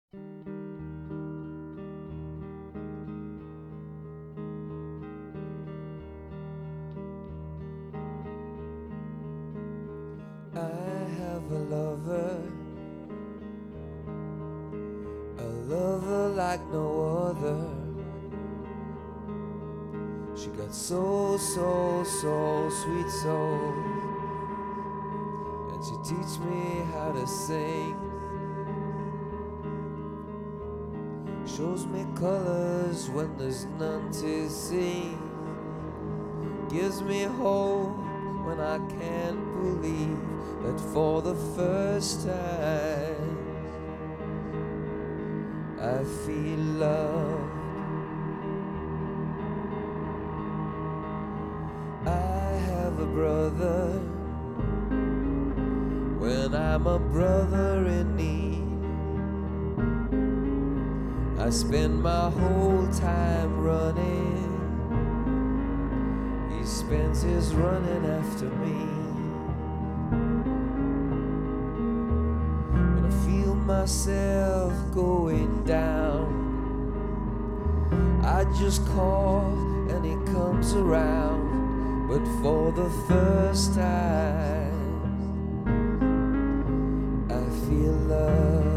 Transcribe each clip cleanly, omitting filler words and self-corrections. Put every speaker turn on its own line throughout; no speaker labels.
I have a lover like no other. She got so sweet soul, and she teach me how to sing. Shows me colors when there's none to see. Gives me hope when I can't believe that for the first time I feel love. I have a brother when I'm a brother in need. I spend my whole time running, he spends his running after me. When I feel myself going down, I just call and he comes around. But for the first time I feel love.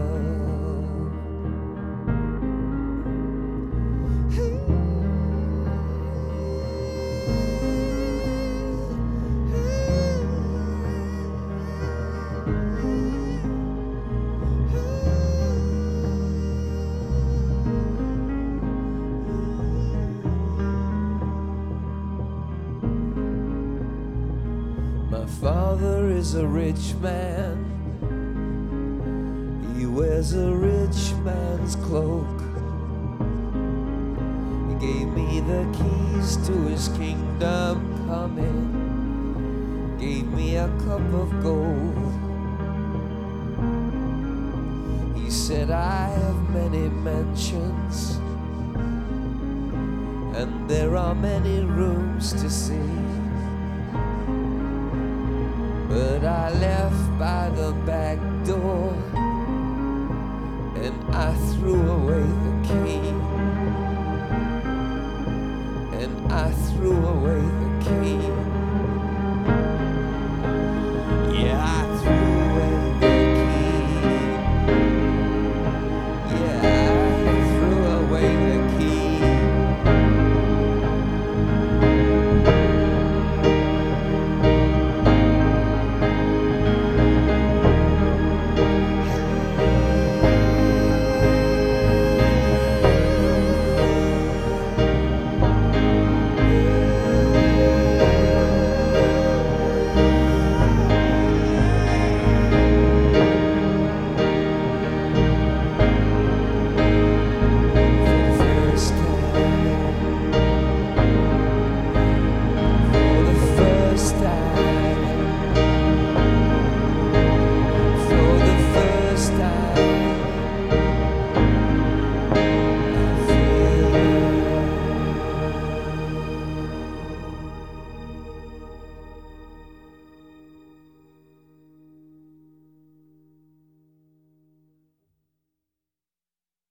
My father is a rich man. He wears a rich man's cloak. He gave me the keys to his kingdom coming. Gave me a cup of gold. He said I have many mansions, and there are many rooms to see. But I left by the back door and I threw away the key.